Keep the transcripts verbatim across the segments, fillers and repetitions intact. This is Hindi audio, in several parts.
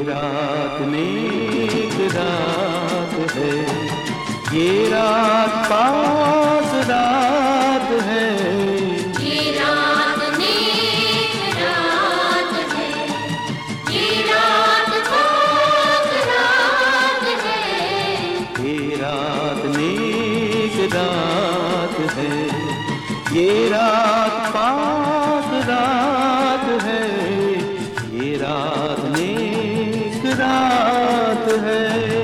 रात नेक रात है, ये रात पास रात है। ये रात नेक रात है, ये रात पास रात है। ये रात नेक रात है, ये रात पास रात है। ये रात नेक रात है।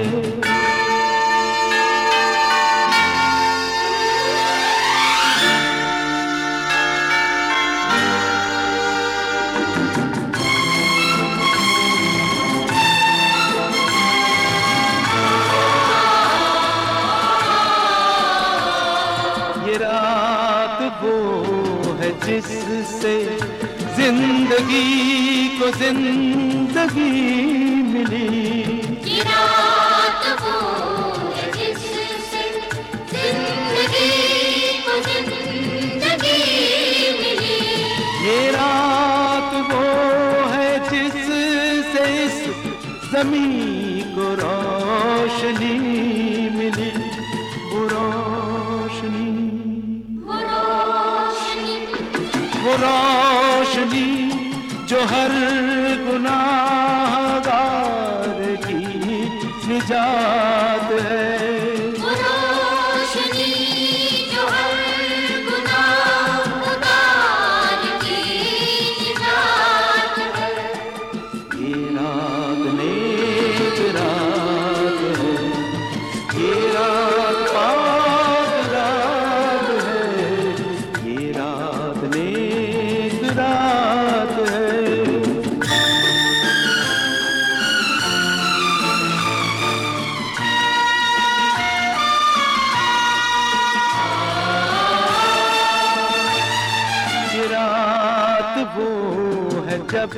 ये रात वो है जिससे जिंदगी को जिंदगी मिली। ये रात वो है जिससे जिंदगी को जिंदगी मिली। ये रात वो है जिससे इस ज़मीं को रोशनी मिली। वो रोशनी वो रोशनी वो रोशनी जो हर गुनाहगार की निजात है। वो रोशनी जो हर गुनाहगार की निजात है। ये रात नेक रात है, ये रात पाक रात है। ये रात नेक रात है। ये रात वो है जब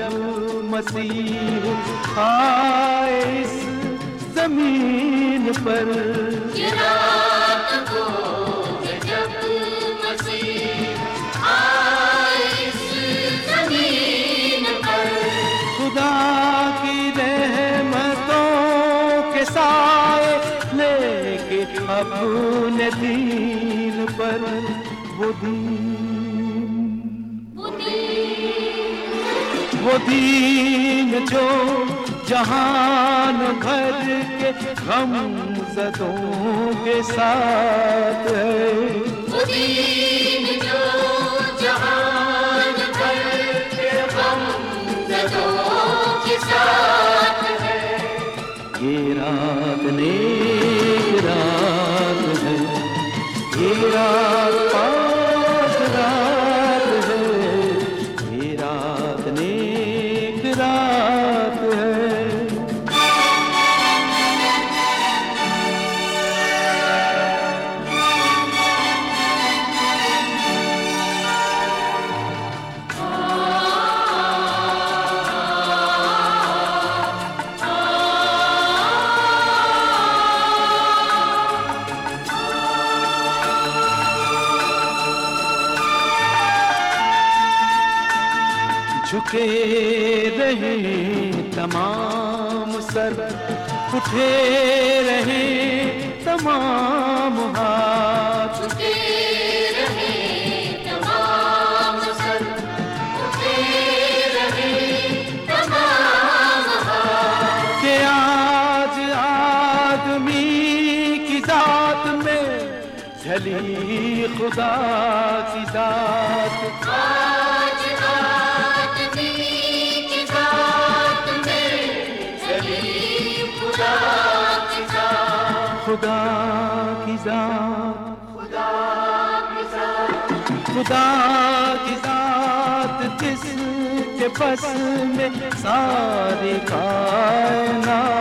मसीह आए इस जमीन पर। ये रात वो है जब मसीह आए इस ज़मीन पर। खुदा की रहमतों के साए लेके अपने दीन पर। वो दीन वो दीन वो दीन जो जहान भर के गम ज़दों के साथ है। वो दीन जो जहान भर के गम ज़दों के साथ है। ये रात नेक रात है, ये रात पाक रात है। ये रात नेक रात है। झुके रहे तमाम सर, उठे रहे तमाम हाथ। झुके रहे तमाम सर, उठे रहे तमाम हाथ। कि आज आदमी की जात में झली खुदा की जात। आज आदमी की जात में चली खुदा की जात। खुदा की जात, खुदा की जात, खुदा की जात जिसके बस में सारी कायनात